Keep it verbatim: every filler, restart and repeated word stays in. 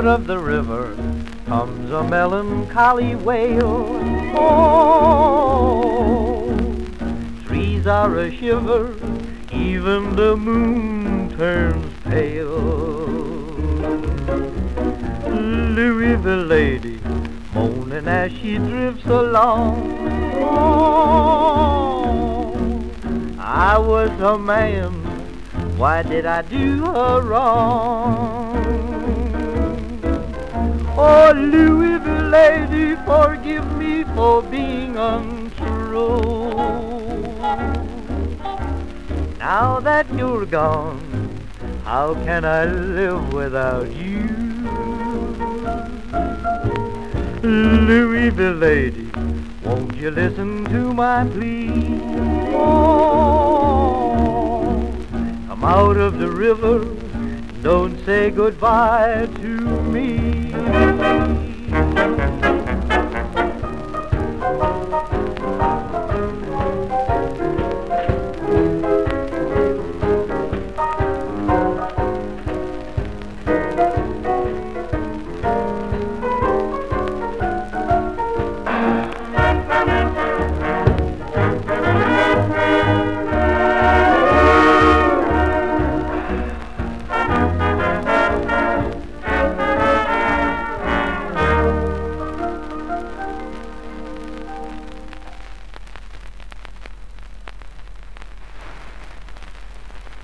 out of the river comes a melancholy wail. Oh, trees are a shiver, even the moon turns pale. Louis the lady, moaning as she drifts along. Oh, I was a man, why did I do her wrong? Oh, Louis the lady, forgive me for being untrue. Now that you're gone, how can I live without you? Louis the lady, won't you listen to my plea? Oh, come out of the river, don't say goodbye to me.